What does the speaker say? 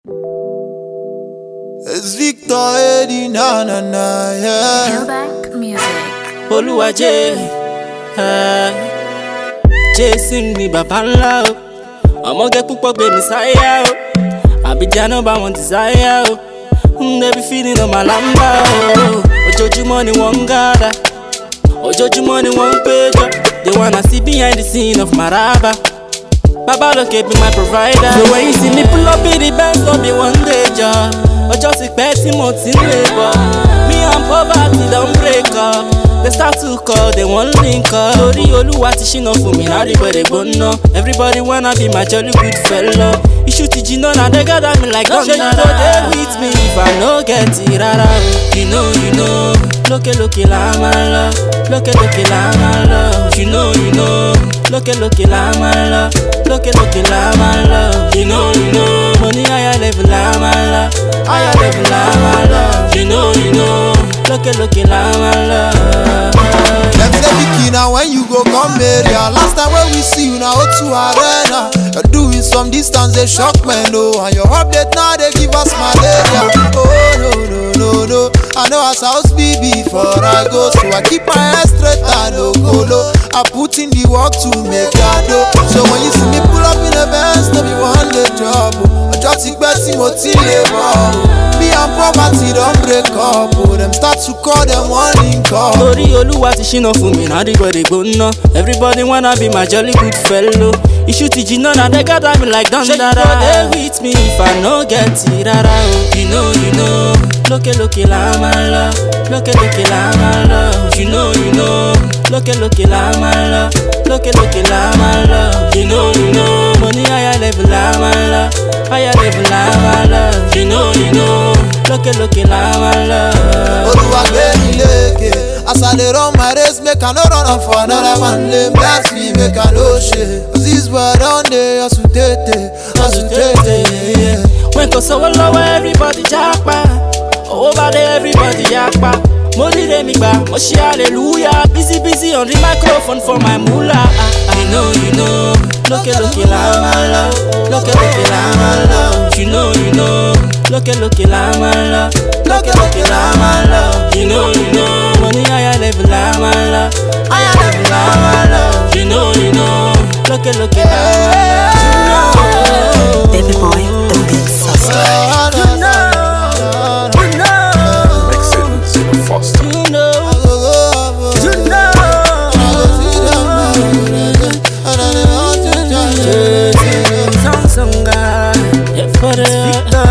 It's Victor Eddie, na na na, yeah. Hillback Music. Oluwaje, chasing me baba ńlá o. Ọmọge púpọ̀ gbé mi sáyà o. Abidjan no bá wọn desire o. They be feeling on my lamba o. Ojoojúmọ́ ni wọ́n ń gádà. Ojoojúmọ́ ni wọ́n ń péjọ. They wanna see behind the scene of my raba. Baba lókè be my provider. So when you see me pull up in the Benz, no be one day job. Ọjọ́ ti pẹ́ tí mo ti ń lè bọ̀. Me and poverty don break up. They start to call, they won't link up. Lórí Olúwa ti ṣínà fún mi, now everybody gbóná. Everybody wanna be my jolly good fellow. Iṣu ti jiná, na they gather me like gun. Ṣé you go dey with me if I no get it rárá o? You know. Lókè lókè la máa lọ. Lókè lókè la máa lọ. You know. Lókè lókè la máa lọ. Lókè lókè la máa lọ. You know. Mo ní higher level la máa lọ. Higher level la máa lọ. You know. Lókè lókè la máa lọ. Them say pikin na when you go come area. Last time when we see you na O2 Arena. You're doing some distance, they shock men, no. And your update now they give us malaria. Oh no. I know as house be before I go, so I keep my head straight and no go low. I put in the work to make that dough. So when you see me pull up in the Benz, no be one day job. I just expect mo ti labor. Me and poverty don't break up. Them start to call them one link up. Lórí Olúwa ti ṣínà fún mi, now everybody gbóná. Everybody wanna be my jolly good fellow. Iṣu ti jiná, na they gather me like dandara. Ṣé you go dey with me if I no get it rárá o? You know. Lókè lókè la máa lọ. Lókè lókè la máa lọ. You know. Lókè lókè la máa lọ. Lókè lókè la máa lọ. You know. Mo ní higher level la máa lọ. Higher level la máa lọ. You know. Lókè lókè la máa lọ. Olúwa gbé mi lékè. As I dey run my race, make I no run am for another man lane. Bless me, make I no shame. Cause this world on dey hustle tete, yeah. When kò sówó lọ́wọ́ everybody jápa. Owó bá dé everybody yapa. Mo ríre mi gbà, mo ṣe hallelujah. Busy on the microphone for my moolah. You know. Lókè lókè la máa lọ. Lókè lókè la máa lọ. You know. Lókè lókè la máa lọ. Lókè lókè la máa lọ. You know. Mo ní higher level la máa lọ. Higher level la máa lọ. You know. Lókè lókè la máa lọ. Baby boy, the beat suspect. Some guy, yeah, for the